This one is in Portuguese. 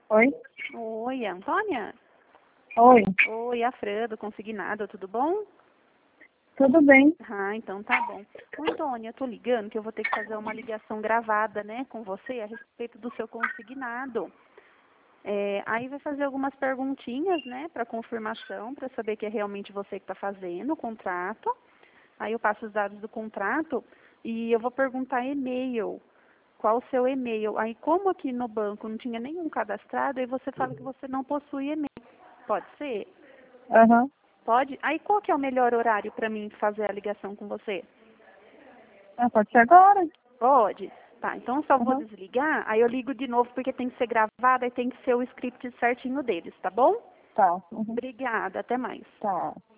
Oi? Oi, Antônia? Oi, Oi, a Fran do Consignado, tudo bom? tudo bem? Ah, então tá bom. Ô, Antônia, eu tô ligando que eu vou ter que fazer uma ligação gravada, né, com você a respeito do seu consignado. Aí vai fazer algumas perguntinhas, né, para confirmação, para saber que é realmente você que está fazendo o contrato. Aí eu passo os dados do contrato e eu vou perguntar e-mail. Qual o seu e-mail? Aí, como aqui no banco não tinha nenhum cadastrado, aí você fala que você não possui e-mail. Pode ser? Aham. Pode? Aí, qual que é o melhor horário para mim fazer a ligação com você? Ah, pode ser agora? Pode? Tá, então eu só vou Aham. desligar, aí eu ligo de novo porque tem que ser gravado e tem que ser o script certinho deles, tá bom? Tá. Uhum. Obrigada, até mais. Tá.